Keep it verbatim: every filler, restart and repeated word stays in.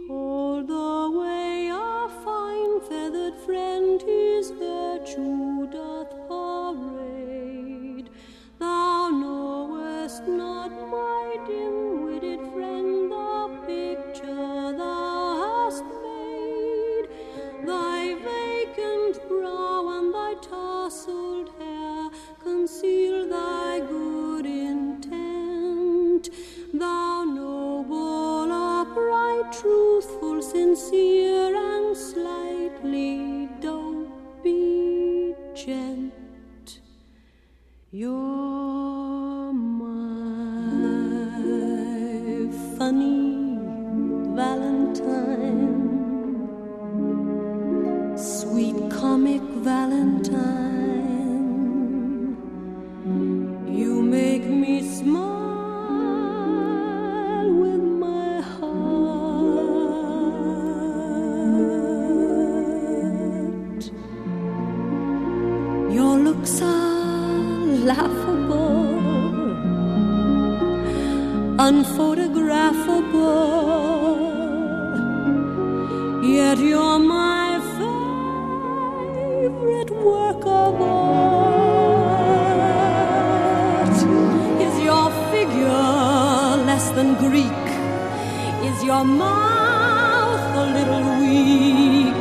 All the way our fine feathered friend his virtue doth parade. Thou knowest not, my dim-witted friend, the picture thou hast made. Thy vacant brow and thy tousled hair conceal thy good intent. Thou noble, upright, truthful, sincere, and slightly dopey gent. You're my funny Valentine, sweet comic Valentine. You make me smile with my heart. Your looks are laughable, unphotographable, yet you're my favorite work of art. Is your figure less than Greek? Is your mouth a little weak?